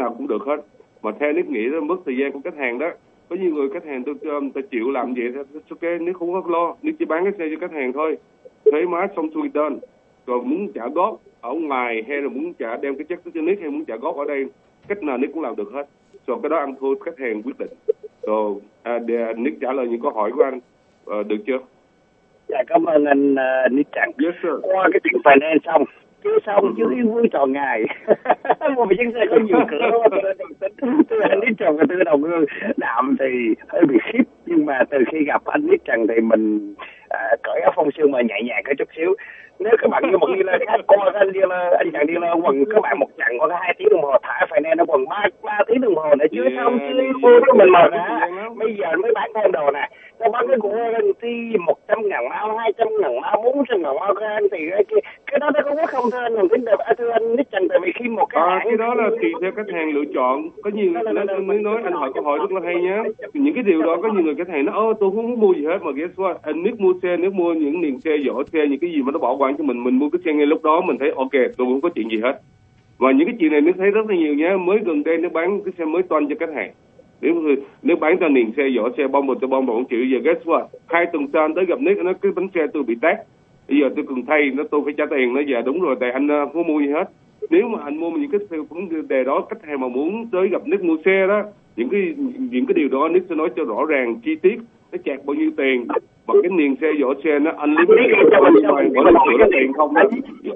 nào cũng được hết. Mà theo Nick nghĩ đó, mất thời gian của khách hàng đó. Có nhiều người khách hàng ta chịu làm vậy thôi, ok, Nick không có lo, Nick chỉ bán cái xe cho khách hàng thôi, thuế má xong xuôi tên. Rồi muốn trả góp ở ngoài hay là muốn trả đem cái check cho Nick hay muốn trả góp ở đây, cách nào Nick cũng làm được hết. Rồi cái đó ăn thua khách hàng quyết định. Rồi để Nick trả lời những câu hỏi của anh được chưa? Dạ cảm ơn anh Nick Trần. Yes sir. Qua cái chuyện finance xong chứ vui tròn ngày. Một chiếc xe có nhiều cửa tôi anh Nick Trần và tôi đồng hương đạm thì hơi bị khiếp, nhưng mà từ khi gặp anh Nick Trần thì mình cởi áo phông sương mà nhẹ nhàng cái chút xíu. Nếu các bạn như một dealer khác coi anh chàng dealer quần các bạn một chặng qua 2 tiếng đồng hồ thả finance nó quần 3 tiếng đồng hồ để chưa xong chưa mua cho mình mà đã bây giờ mới bán thêm đồ nè. Nó bán cái của guarantee 100.000 mao, 200.000 mao, 400.000 mao thì cái đó nó có quá không thưa anh thưa anh Nick Trần, tại vì khi một cái cái đó là tùy theo khách hàng lựa chọn. Có nhiều mới nói anh hỏi câu hỏi rất là hay nhá. Những cái điều đó có nhiều người khách hàng nó tôi không muốn mua gì hết mà guess what, anh Nick mua xe, Nick mua những niềng xe, vỏ xe, những cái gì mà nó bảo quản cho mình mua cái xe ngay lúc đó mình thấy ok, tôi không có chuyện gì hết. Và những cái chuyện này Nick thấy rất là nhiều nhá. Mới gần đây nó bán cái xe mới toanh cho khách hàng. Nếu bán cho niềng xe, vỏ xe, bông tôi bông 1 triệu, giờ guess what, 2 tuần sau anh tới gặp Nick, nó cái bánh xe tôi bị tát, bây giờ tôi cần thay, tôi phải trả tiền. Nó giờ đúng rồi, tại anh không mua gì hết. Nếu mà anh mua những cái vấn đề đó, khách hàng mà muốn tới gặp Nick mua xe đó, những cái điều đó Nick sẽ nói cho rõ ràng chi tiết, nó chạc bao nhiêu tiền, và cái niềng xe, vỏ xe nó anh lấy cái tiền không đó.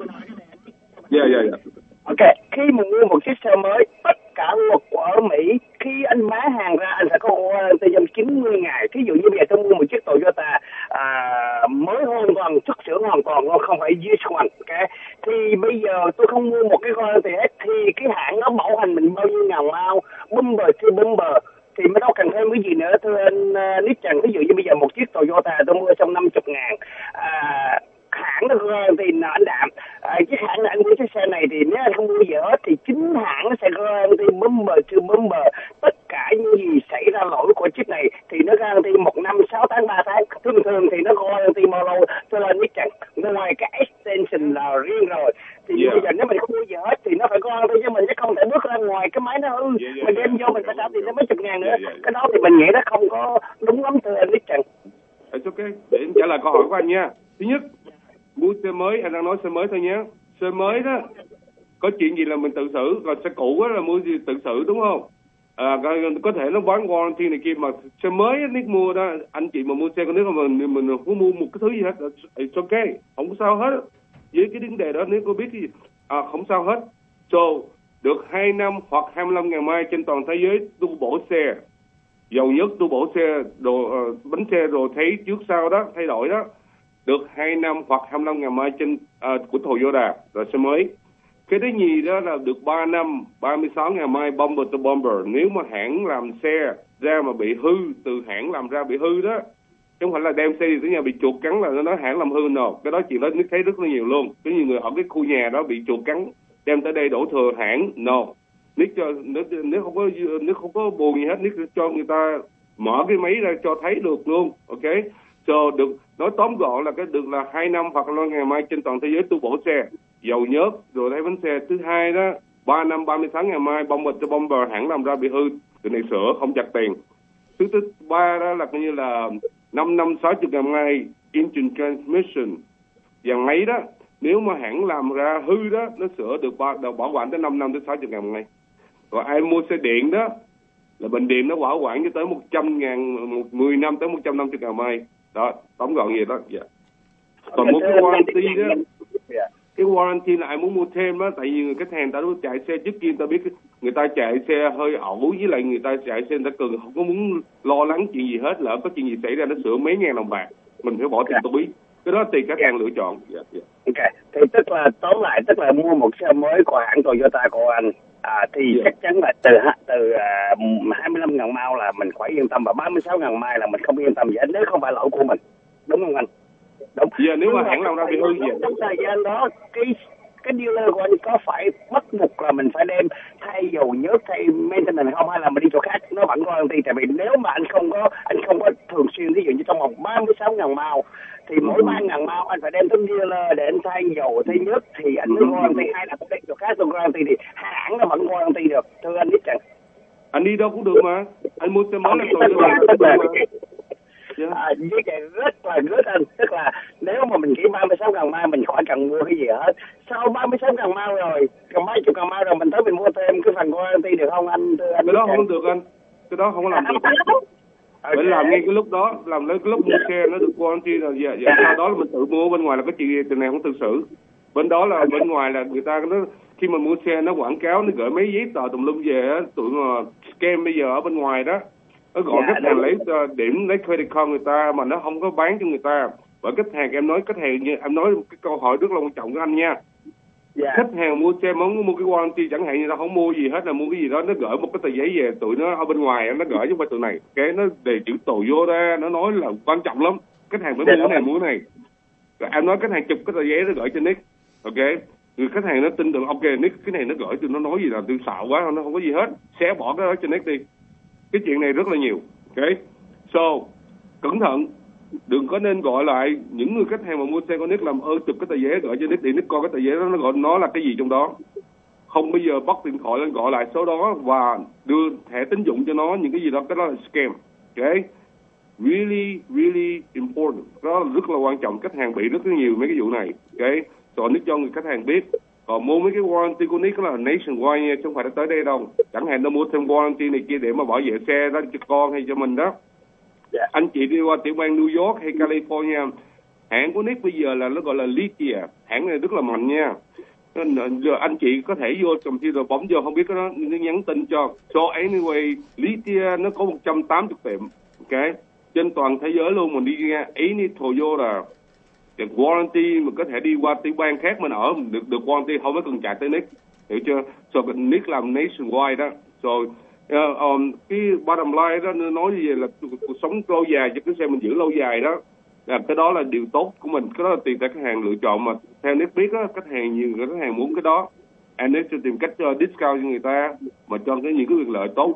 Dạ. Ok, khi mà mua một chiếc xe mới, tất cả luật ở Mỹ, khi anh bán hàng ra anh phải có warranty trong 90 ngày. Ví dụ như bây giờ tôi mua một chiếc Toyota mới hoàn toàn, xuất xưởng hoàn toàn, không phải used one. Okay? Thì bây giờ tôi không mua một cái warranty hết, thì cái hãng nó bảo hành mình bao nhiêu ngàn mao, bumper to bumper, thì mới đâu cần thêm cái gì nữa. Thưa anh Nick Trần, ví dụ như bây giờ một chiếc Toyota tôi mua trong 50.000, hãng nó thì anh Đạm, chiếc hãng này anh mua chiếc xe này thì nếu anh không mua gì hết thì chính hãng nó sẽ guarantee bumper to bumper, tất cả những gì xảy ra lỗi của chiếc này thì nó guarantee 1 năm, 6 tháng, 3 tháng. Thường thì nó guarantee bao lâu cho nên Nick Trần, ngoài cái extension là riêng rồi thì bây giờ nếu mình không mua gì hết thì nó phải guarantee cho mình, chứ không thể bước ra ngoài cái máy nó hư mình đem vô mình phải trả tiền tới mấy chục ngàn nữa. Cái đó thì mình nghĩ nó không có đúng lắm thưa anh Nick Trần. Ok, để em trả lời câu hỏi của anh nha. Thứ nhất, mua xe mới, anh đang nói xe mới thôi nhé. Xe mới đó có chuyện gì là mình tự xử, còn xe cũ đó là mua gì tự xử, đúng không? Có thể nó bán warranty này kia, mà xe mới Nick mua đó, anh chị mà mua xe của Nick mà mình không mua một cái thứ gì hết, it's ok, không có sao hết. Với cái vấn đề đó nếu cô biết cái gì không sao hết. So được 2 năm hoặc 25.000 mai trên toàn thế giới tu bổ xe, dầu nhất tu bổ xe, bánh xe rồi thấy trước sau đó thay đổi đó, được 2 năm hoặc 25.000 mai trên của Toyota rồi xe mới. Cái thứ nhì đó là được 3 năm 36.000 mai bumper to bumper. Nếu mà hãng làm xe ra mà bị hư, từ hãng làm ra bị hư đó, chứ không phải là đem xe tới nhà bị chuột cắn là nó nói hãng làm hư nào. Cái đó chuyện đó Nick thấy rất là nhiều luôn. Có nhiều người ở cái khu nhà đó bị chuột cắn đem tới đây đổ thừa hãng Nick cho nếu không có buồn gì hết, Nick cho người ta mở cái máy ra cho thấy được luôn. Ok, so được nói tóm gọn là cái được là 2 năm hoặc là ngày mai trên toàn thế giới tu bổ xe, dầu nhớt rồi thấy bánh xe. Thứ hai đó 3 năm 36.000 mai bumper to bumper, hãng làm ra bị hư cái này sửa không chặt tiền. Thứ ba đó là coi như là 5 năm 60.000 mai engine transmission, dàn máy đó nếu mà hãng làm ra hư đó nó sửa được bảo quản tới 5 năm tới 60.000 mai. Rồi ai mua xe điện đó là bệnh điện nó bảo quản cho tới 100.000, 10 năm tới 150.000 mai. Đó, tóm gọn vậy đó. Dạ. Còn một cái warranty đó, cái warranty là ai muốn mua thêm đó, tại vì người khách hàng ta đối chạy xe trước kia ta biết người ta chạy xe hơi ẩu, với lại người ta chạy xe người ta cần không có muốn lo lắng chuyện gì hết, lỡ có chuyện gì xảy ra nó sửa mấy ngàn đồng bạc mình phải bỏ tiền túi. Cái đó tùy khách hàng lựa chọn. Ok, thì tức là tóm lại tức là mua một xe mới của hãng Toyota của anh thì chắc chắn là từ 25.000 mao là mình phải yên tâm, và 36.000 mai là mình không yên tâm gì hết nếu không phải lỗi của mình, đúng không anh? Đúng. Giờ nếu mà hãng làm ra bị hư gì trong thời gian đó cái dealer của anh có phải bắt buộc là mình phải đem thay dầu nhớt, thay maintenance không, hay là mình đi chỗ khác nó vẫn warranty? Tại vì nếu mà anh không có thường xuyên, ví dụ như trong vòng 36.000 mao thì mỗi 3.000 mao anh phải đem tới dealer để anh thay dầu, thay nhớt thì anh mới warranty 2 năm. chỗ khác tôi guarantee thì hãng nó vẫn guarantee được, thưa anh biết chẳng. Anh đi đâu cũng được mà, anh mua xe mới là tôi với cái rất là good anh, tức là nếu mà mình chỉ 36 cần mai mình khỏi cần mua cái gì hết. Sau 36 cần mai rồi, còn mấy chục cần mai rồi mình tới mình mua thêm cái phần guarantee được không anh? Thưa anh cái đó không được anh, cái đó không có làm được. Phải làm ngay cái lúc đó, làm lấy cái lúc mua xe nó được guarantee rồi, dạ sau đó là mình tự mua. Bên ngoài là cái chuyện từ này không tự xử. Bên đó là bên ngoài là người ta nó khi mà mua xe nó quảng cáo, nó gửi mấy giấy tờ tùm lum về á, tụi mà scam bây giờ ở bên ngoài đó, nó gọi khách hàng lấy điểm, lấy credit card người ta mà nó không có bán cho người ta. Bởi khách hàng, em nói khách hàng như em nói cái câu hỏi rất là quan trọng của anh nha. Khách hàng mua xe muốn mua cái warranty chẳng hạn như nó không mua gì hết, là mua cái gì đó nó gửi một cái tờ giấy về, tụi nó ở bên ngoài nó gửi chứ không phải tụi này, cái nó đề chữ Toyota, nó nói là quan trọng lắm, khách hàng phải mua cái này mua cái này. Rồi em nói khách hàng chụp cái tờ giấy nó gửi cho Nick, ok, người khách hàng nó tin tưởng, ok Nick cái này nó gửi tôi, nó nói gì là tôi xạo quá, nó không có gì hết, xé bỏ cái đó cho Nick đi. Cái chuyện này rất là nhiều, ok, so cẩn thận, đừng có nên gọi lại những người khách hàng mà mua xe của Nick làm ơn chụp cái tờ giấy gọi cho Nick để Nick coi cái tờ giấy đó nó gọi nó là cái gì trong đó. Không bây giờ bắt điện thoại lên gọi lại số đó và đưa thẻ tín dụng cho nó, những cái gì đó, cái đó là scam, ok, really important, đó là rất là quan trọng. Khách hàng bị rất là nhiều mấy cái vụ này, ok, rồi Nick cho người khách hàng biết. Còn mua mấy cái warranty của Nick là nationwide nha, chứ không phải là tới đây đâu. Chẳng hạn nó mua thêm warranty này kia để mà bảo vệ xe đó cho con hay cho mình đó. Anh chị đi qua tiểu bang New York hay California, hãng của Nick bây giờ là nó gọi là Lithia, hãng này rất là mạnh nha. Giờ anh chị có thể vô computer bấm vô, không biết cái đó nó nhắn tin cho. So anyway, Lithia nó có 180 tiệm, ok, trên toàn thế giới luôn. Mình đi ra any Toyota warranty mà có thể đi qua tiểu bang khác mình ở được warranty, không có cần chạy tới Nick, hiểu chưa? So Nick làm nationwide đó. So cái bottom line đó nói như vậy là cuộc sống lâu dài cho cái xe mình giữ lâu dài đó, là cái đó là điều tốt của mình, cái đó là tùy tại khách hàng lựa chọn. Mà theo Nick biết á, khách hàng nhiều người khách hàng muốn cái đó, anh Nick sẽ tìm cách discount cho người ta mà cho những cái quyền lợi tốt,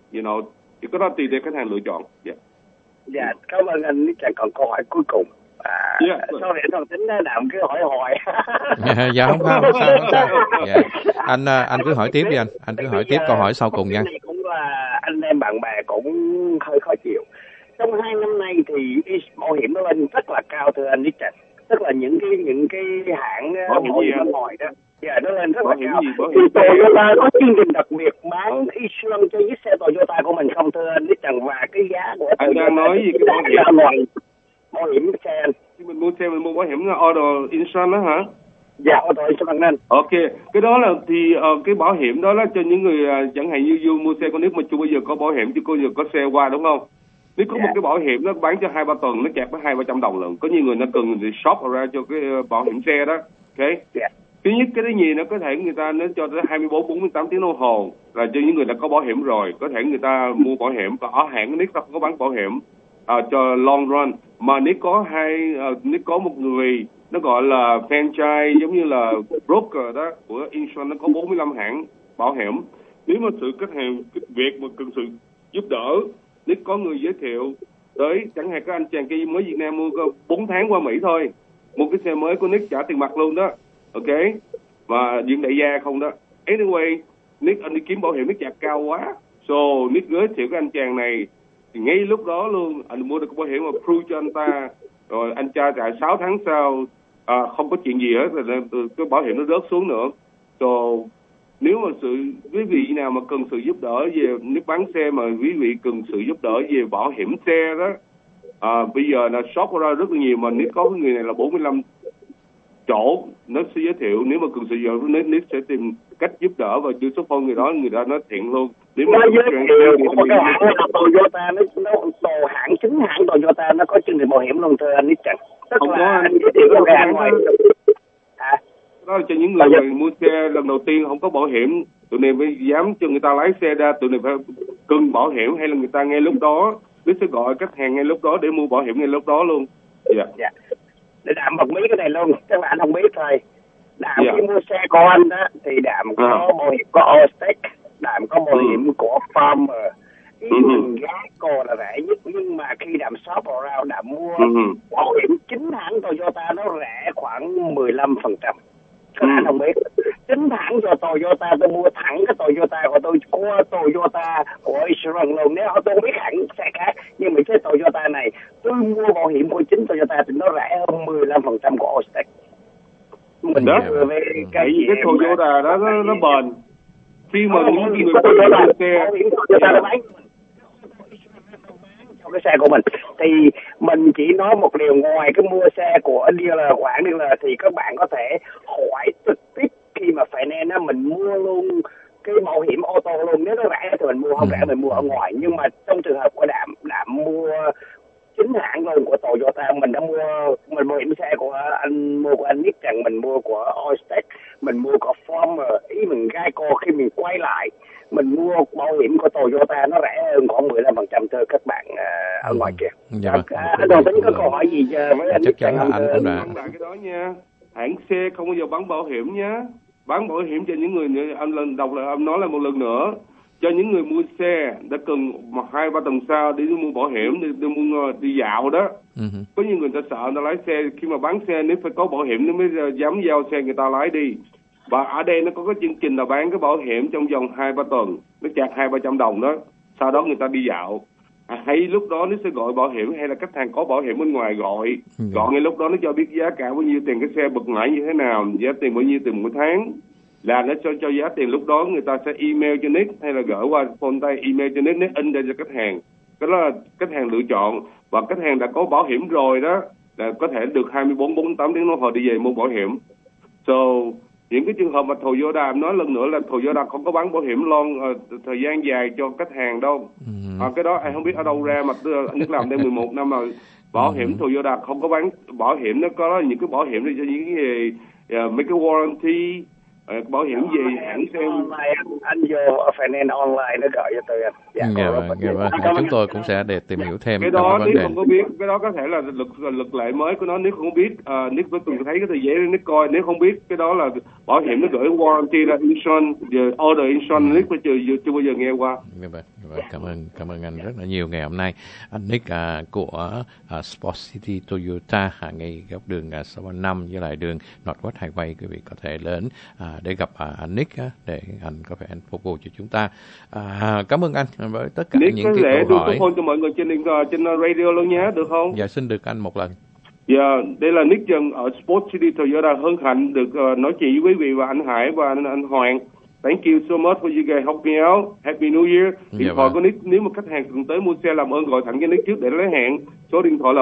thì cái đó tùy theo khách hàng lựa chọn. Dạ, cảm ơn anh Nick. Còn câu hỏi cuối cùng. Sau này thằng tính làm cứ hỏi hoài. Dạ không sao. Dạ. Anh cứ hỏi tiếp đi anh cứ hỏi tiếp câu hỏi sau cùng nha. Này cũng là anh em bạn bè cũng hơi khó chịu. Trong 2 năm nay thì bảo hiểm nó lên rất là cao, thưa anh Nick. Tức là những cái hãng bảo hiểm bên ngoài đó, nó lên rất là cao. Thì Toyota có chương trình đặc biệt bán insurance cho chiếc xe Toyota của mình không, thưa anh Nick? Và cái giá của anh đang nói gì cái bảo hiểm xe anh? Khi mình mua xe mình mua bảo hiểm auto insurance đó hả? Dạ, auto insurance anh. Ok, cái đó là thì cái bảo hiểm đó là cho những người chẳng hạn như mua xe con Nick mà chưa bao giờ có bảo hiểm, chứ bây giờ có xe qua đúng không? Nếu có một cái bảo hiểm nó bán cho 2-3 tuần nó chẹt với 200-300 đồng lần. Có nhiều người nó cần thì shop ra cho cái bảo hiểm xe đó, ok? Thứ nhất cái gì nó có thể người ta nó cho tới 24-48 tiếng đồng hồ là cho những người đã có bảo hiểm rồi, có thể người ta mua bảo hiểm. Và ở hãng Nick không có bán bảo hiểm cho long run, mà Nick có một người nó gọi là franchise giống như là broker đó của insurance, nó có 45 hãng bảo hiểm. Nếu mà sự khách hàng việc mà cần sự giúp đỡ, Nick có người giới thiệu tới, chẳng hạn các anh chàng kia mới Việt Nam mua 4 tháng qua Mỹ thôi, mua cái xe mới của Nick trả tiền mặt luôn đó, ok, mà diện đại gia không đó. Anyway, Nick anh đi kiếm bảo hiểm Nick chặt cao quá, so Nick giới thiệu cái anh chàng này thì ngay lúc đó luôn anh mua được bảo hiểm mà prove cho anh ta, rồi anh cha trả 6 tháng sau không có chuyện gì hết, rồi cái bảo hiểm nó rớt xuống nữa. So nếu mà quý vị nào mà cần sự giúp đỡ về nếu bán xe mà quý vị cần sự giúp đỡ về bảo hiểm xe đó, bây giờ là shop ra rất là nhiều, mà nếu có cái người này là 45 chỗ nó sẽ giới thiệu. Nếu mà cần sự giúp đỡ nếu sẽ tìm cách giúp đỡ và đưa số phone người đó nó thiện luôn. Nếu mà giới thiệu của cái hãng là Toyota, nó hãng chính hãng Toyota nó có chương trình bảo hiểm luôn, thưa anh Nick. Tức không là có anh giới thiệu của cái hãng ngoài. Đó là cho những người mua xe lần đầu tiên không có bảo hiểm, tụi này mới dám cho người ta lái xe ra, tụi này phải cần bảo hiểm, hay là người ta ngay lúc đó nó sẽ gọi khách hàng ngay lúc đó để mua bảo hiểm ngay lúc đó luôn. Dạ. Để Đạm bật mí cái này luôn, chắc là anh không biết thôi. Đạm khi mua xe của anh đó thì Đạm có bảo hiểm có Allstate, Đạm có bảo hiểm của Farmer. Giá cô là rẻ nhất, nhưng mà khi Đạm shop around Đạm mua bảo hiểm chính hãng Toyota nó rẻ khoảng 15%. Các anh không biết. chính thẳng cho Toyota, tôi mua thẳng cái Toyota của tôi qua Toyota của Israel luôn. Nếu tôi không biết hẳn xe khác, nhưng mà cái Toyota này tôi mua bảo hiểm của chính Toyota thì nó rẻ hơn 15% của Allstate. Mình đó về cái Toyota đó nó bền. Khi mà những người có xe Toyota nó bán cho cái xe của mình thì mình chỉ nói một điều, ngoài cái mua xe của dealer, quản dealer thì các bạn có thể hỏi trực tiếp khi mà finance á, mình mua luôn cái bảo hiểm ô tô luôn. Nếu nó rẻ thì mình mua, không rẻ mình mua ở ngoài. Nhưng mà trong trường hợp của Đạm mua chính hãng luôn của Toyota, mình bảo hiểm xe của anh, mua của anh Nick rằng mình mua của Allstate, mình mua của Farmer, ý mình Geico. Khi mình quay lại mình mua bảo hiểm của Toyota nó rẻ hơn khoảng 15% thưa các bạn ở ngoài kia. Anh Đoàn Tính có câu hỏi gì với anh Nick? Chắc chắn là anh cũng đã cái đó nha. Hãng xe không bao giờ bán bảo hiểm nhá. Bán bảo hiểm cho những người, anh nói là một lần nữa, cho những người mua xe đã cần 2-3 tuần sau đi mua bảo hiểm, đi dạo đó. Có những người ta sợ người ta lái xe, khi mà bán xe nếu phải có bảo hiểm nó mới dám giao xe người ta lái đi. Và ở đây nó có cái chương trình là bán cái bảo hiểm trong vòng 2-3 tuần, nó chạc 200-300 đồng đó, sau đó người ta đi dạo. Hay lúc đó nó sẽ gọi bảo hiểm, hay là khách hàng có bảo hiểm bên ngoài gọi ngay lúc đó nó cho biết giá cả bao nhiêu tiền cái xe bật mãi như thế nào, giá tiền bao nhiêu tiền mỗi tháng, là nó cho giá tiền. Lúc đó người ta sẽ email cho Nick hay là gửi qua phone tay email cho Nick in ra cho khách hàng. Cái đó là khách hàng lựa chọn, và khách hàng đã có bảo hiểm rồi đó là có thể được 24-48 tiếng đồng hồ đi về mua bảo hiểm. So những cái trường hợp mà Toyota, nói lần nữa là Toyota không có bán bảo hiểm thời gian dài cho khách hàng đâu. Cái đó anh không biết ở đâu ra, mà Nick làm đây 11 năm rồi. Bảo hiểm Toyota không có bán bảo hiểm, nó có những cái bảo hiểm để cho những cái gì mấy cái warranty, bảo hiểm gì hãng xe. Anh vô finance online nó gọi cho tôi anh. Chúng tôi cũng sẽ để tìm hiểu thêm cái đó. Nếu không có biết cái đó có thể là luật lệ mới của nó. Nếu không biết Nick phải từng thấy cái tờ giấy Nick coi. Nếu không biết cái đó là bảo hiểm nó gửi warranty ra insurance, order insurance, Nick phải chưa bao giờ nghe qua. Cảm ơn anh rất là nhiều. Ngày hôm nay anh Nick của Sport City Toyota ngay góc đường 635 với lại đường Northwest Highway, quý vị có thể đến để gặp anh Nick để anh có thể phục vụ cho chúng ta. Cảm ơn anh với tất cả Nick những cái câu hỏi. Nick có cho mọi người trên radio luôn nhé, được không? Dạ, xin được anh một lần. Dạ, đây là Nick Trần ở Sport City Toyota, hân hạnh được nói chuyện với quý vị và anh Hải và anh Hoàng. Thank you so much for you guys help me out. Happy New Year. Điện thoại của Nick, nếu mà khách hàng cần tới mua xe làm ơn gọi thẳng cho Nick trước để lấy hẹn. Số điện thoại là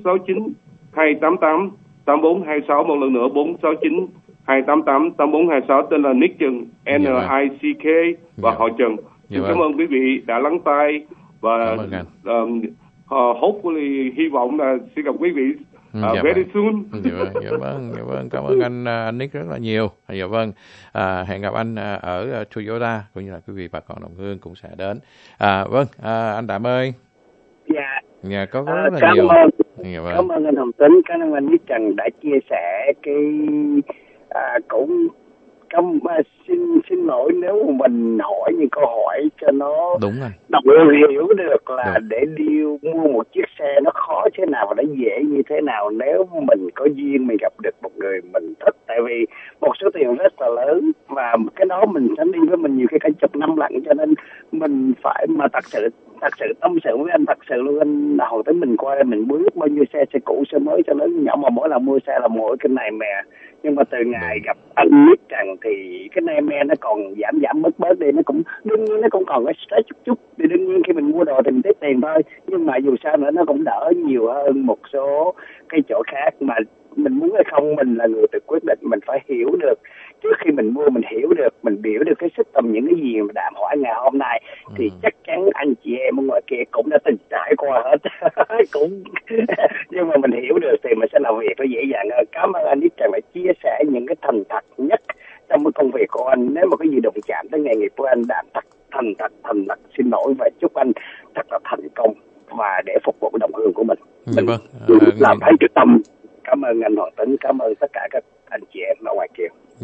469-288-8426. Một lần nữa 469-288-8426. Tên là Nick Trần, N-I-C-K và họ Trần. Cảm ơn quý vị đã lắng tai và hopefully hy vọng là sẽ gặp quý vị very soon. Dạ vâng. Cảm ơn anh Nick rất là nhiều. Dạ vâng. Hẹn gặp anh ở Toyota, cũng như là quý vị bà con đồng hương cũng sẽ đến. Anh Đạm ơi. Dạ, có rất là nhiều. Cảm ơn anh Hồng Tính, cảm ơn anh Nick Trần đã chia sẻ cái cũng xin lỗi nếu mình hỏi những câu hỏi cho nó đọc hiểu được là để mua một chiếc xe nó khó thế nào và nó dễ như thế nào nếu mình có duyên mình gặp được một người mình thích. Tại vì một số tiền rất là lớn và cái đó mình sẽ đi với mình nhiều khi cả chục năm lận, cho nên mình phải mà thật sự tâm sự với anh, thật sự luôn anh Hồng Tính, mình coi mình bước bao nhiêu xe cũ xe mới cho nó nhỏ, mà mỗi lần mua xe là mỗi cái này mè. Nhưng mà từ ngày gặp anh Nick Trần thì cái này me nó còn giảm bớt đi, nó cũng đương nhiên nó cũng còn cái stress chút thì đương nhiên khi mình mua đồ thì mình tiếc tiền thôi, nhưng mà dù sao nữa nó cũng đỡ nhiều hơn một số cái chỗ khác. Mà mình muốn hay không, mình là người tự quyết định, mình phải hiểu được trước khi mình mua, mình hiểu được, mình biểu được cái system những cái gì mà Đạm hỏi ngày hôm nay thì chắc chắn anh chị em ở ngoài kia cũng đã từng trải qua hết cũng nhưng mà mình hiểu được thì mình sẽ làm việc nó dễ dàng hơn. Cảm ơn anh Nick Trần đã chia sẻ những cái thành thật nhất trong cái công việc của anh. Nếu mà có gì đụng chạm tới nghề nghiệp của anh, Đạm thành thật xin lỗi và chúc anh thật là thành công và để phục vụ đồng hương của mình. Làm phải quyết tâm. Cảm ơn anh Hoàng Tính, cảm ơn tất cả các anh chị em ở ngoài kia.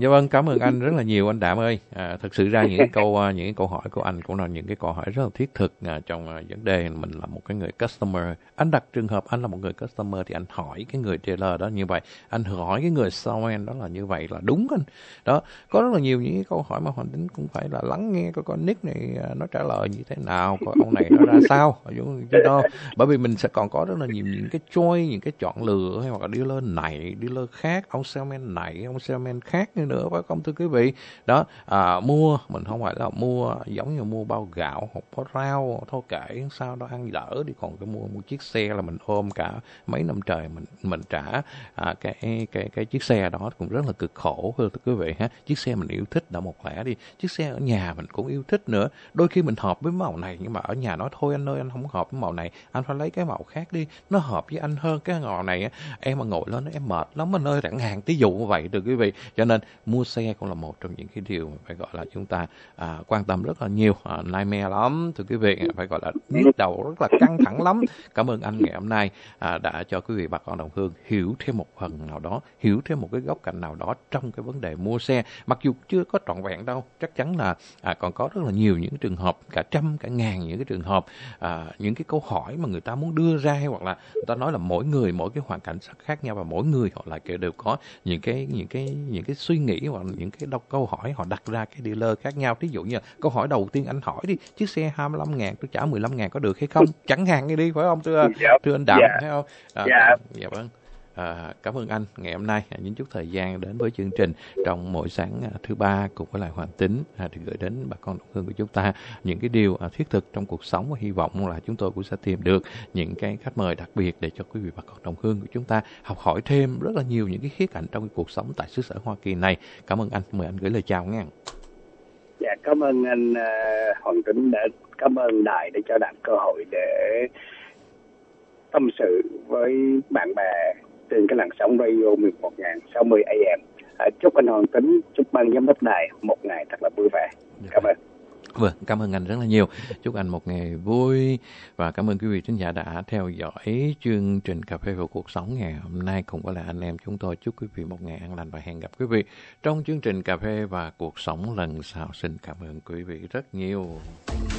Dạ vâng, cảm ơn anh rất là nhiều anh Đạm ơi. Thực sự ra những cái câu hỏi của anh cũng là những cái câu hỏi rất là thiết thực trong vấn đề mình là một cái người customer. Anh đặt trường hợp anh là một người customer thì anh hỏi cái người dealer đó như vậy, anh hỏi cái người salesman đó là như vậy là đúng anh. Đó, có rất là nhiều những cái câu hỏi mà Hoàng Tính cũng phải là lắng nghe coi con Nick này nó trả lời như thế nào, coi ông này nó ra sao. Chứ đâu, bởi vì mình sẽ còn có rất là nhiều những cái choice, những cái chọn lựa hay hoặc là dealer này, dealer khác, ông salesman này, ông salesman khác nữa phải không thưa quý vị. Đó, mua mình không phải là mua giống như mua bao gạo hoặc bó rau thôi kệ sao đó ăn đỡ đi, còn cái mua chiếc xe là mình ôm cả mấy năm trời mình trả cái chiếc xe đó cũng rất là cực khổ thưa quý vị ha. Chiếc xe mình yêu thích đã một lẽ đi, chiếc xe ở nhà mình cũng yêu thích nữa, đôi khi mình hợp với màu này nhưng mà ở nhà nói thôi anh ơi anh không hợp với màu này, anh phải lấy cái màu khác đi, nó hợp với anh hơn, cái màu này em mà ngồi lên em mệt lắm anh ơi, chẳng hạn tí dụ như vậy thưa quý vị. Cho nên mua xe cũng là một trong những cái điều phải gọi là chúng ta quan tâm rất là nhiều, nightmare lắm thưa quý vị, phải gọi là nhức đầu rất là căng thẳng lắm. Cảm ơn anh ngày hôm nay đã cho quý vị bà con đồng hương hiểu thêm một phần nào đó, hiểu thêm một cái góc cạnh nào đó trong cái vấn đề mua xe, mặc dù chưa có trọn vẹn đâu, chắc chắn là còn có rất là nhiều những trường hợp, cả trăm cả ngàn những cái trường hợp, những cái câu hỏi mà người ta muốn đưa ra, hay hoặc là người ta nói là mỗi người mỗi cái hoàn cảnh khác nhau và mỗi người họ lại đều có những cái suy nghĩ hoặc những cái câu hỏi họ đặt ra cái dealer khác nhau. Ví dụ như là câu hỏi đầu tiên anh hỏi đi, chiếc xe 25.000 tôi trả 15.000 có được hay không, chẳng hạn như đi phải không thưa anh Đạm, thấy không? Dạ vâng. Cảm ơn anh ngày hôm nay những chút thời gian đến với chương trình trong mỗi sáng thứ ba cùng với lại Hoàng Tính thì gửi đến bà con đồng hương của chúng ta những cái điều thiết thực trong cuộc sống, và hy vọng là chúng tôi cũng sẽ tìm được những cái khách mời đặc biệt để cho quý vị bà con đồng hương của chúng ta học hỏi thêm rất là nhiều những cái khía cạnh trong cái cuộc sống tại xứ sở Hoa Kỳ này. Cảm ơn anh, mời anh gửi lời chào nghe. Dạ, cảm ơn anh Hoàng Tính, đã cảm ơn đài để cho Đạm cơ hội để tâm sự với bạn bè trên cái làn sóng radio 11.060 AM. Chúc anh Hoàng Tính, chúc ban giám đốc đài một ngày thật là vui vẻ. Cảm ơn. Vâng, cảm ơn anh rất là nhiều. Chúc anh một ngày vui và cảm ơn quý vị khán giả đã theo dõi chương trình Cà phê và cuộc sống ngày hôm nay cùng với lại anh em chúng tôi. Chúc quý vị một ngày an lành và hẹn gặp quý vị trong chương trình Cà phê và cuộc sống lần sau. Xin cảm ơn quý vị rất nhiều.